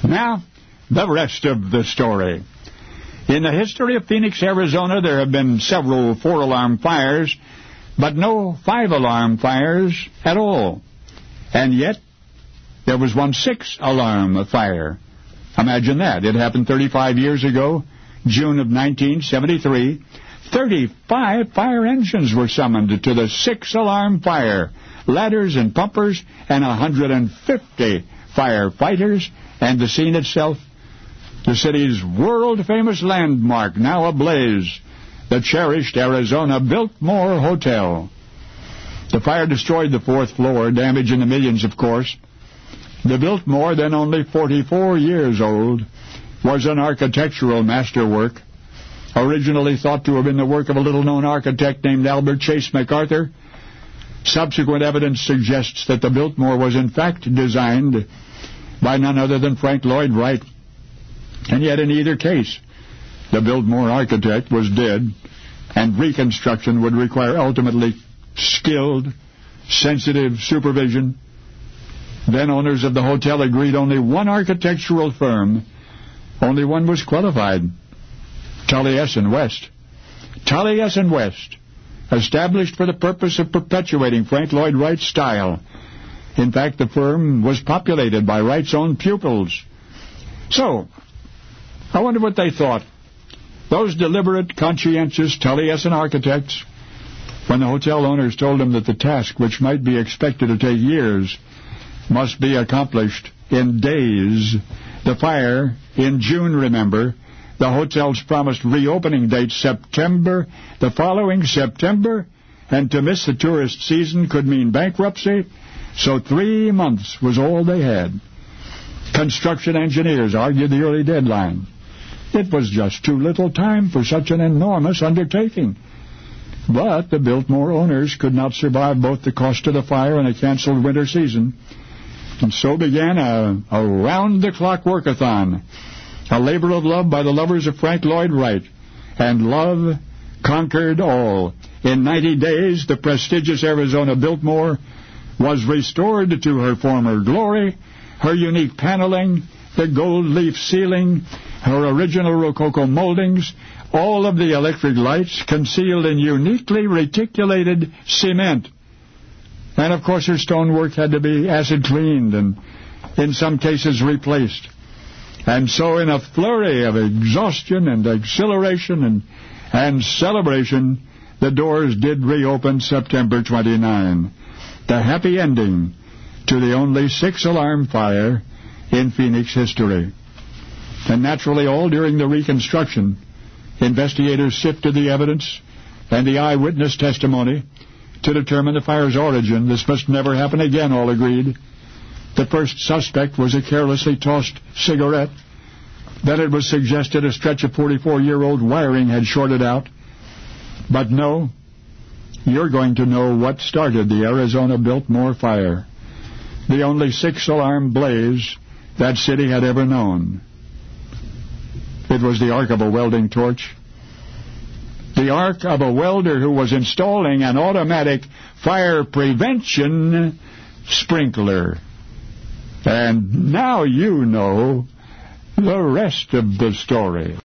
Now, the rest of the story. In the history of Phoenix, Arizona, there have been several 4-alarm fires, but no 5-alarm fires at all. And yet, there was one 6-alarm fire. Imagine that. It happened 35 years ago, June of 1973. 35 fire engines were summoned to the 6-alarm fire. Ladders and pumpers and 150 firefighters, and the scene itself, the city's world-famous landmark, now ablaze, the cherished Arizona Biltmore Hotel. The fire destroyed the 4th floor, damaging the millions, of course. The Biltmore, then only 44 years old, was an architectural masterwork, originally thought to have been the work of a little-known architect named Albert Chase MacArthur. Subsequent evidence suggests that the Biltmore was in fact designed by none other than Frank Lloyd Wright. And yet in either case, the Biltmore architect was dead, and reconstruction would require ultimately skilled, sensitive supervision. Then owners of the hotel agreed only one architectural firm, only one was qualified, Taliesin West. Taliesin West, established for the purpose of perpetuating Frank Lloyd Wright's style. In fact, the firm was populated by Wright's own pupils. So, I wonder what they thought. Those deliberate, conscientious Taliesin architects, when the hotel owners told them that the task, which might be expected to take years, must be accomplished in days. The fire, in June, remember, the hotel's promised reopening date, September, the following September, and to miss the tourist season could mean bankruptcy, so 3 months was all they had. Construction engineers argued the early deadline. It was just too little time for such an enormous undertaking. But the Biltmore owners could not survive both the cost of the fire and a canceled winter season. And so began a round-the-clock workathon, a labor of love by the lovers of Frank Lloyd Wright. And love conquered all. In 90 days, the prestigious Arizona Biltmore was restored to her former glory, her unique paneling, the gold leaf ceiling, her original Rococo moldings, all of the electric lights concealed in uniquely reticulated cement. And, of course, her stonework had to be acid-cleaned and, in some cases, replaced. And so, in a flurry of exhaustion and exhilaration and celebration, the doors did reopen September 29. The happy ending to the only 6-alarm fire in Phoenix history. And naturally, all during the reconstruction, investigators sifted the evidence and the eyewitness testimony to determine the fire's origin. This must never happen again, all agreed. The first suspect was a carelessly tossed cigarette. Then it was suggested a stretch of 44-year-old wiring had shorted out. But no, you're going to know what started the Arizona Biltmore fire, the only 6-alarm blaze that city had ever known. It was the arc of a welding torch. The arc of a welder who was installing an automatic fire prevention sprinkler. And now you know the rest of the story.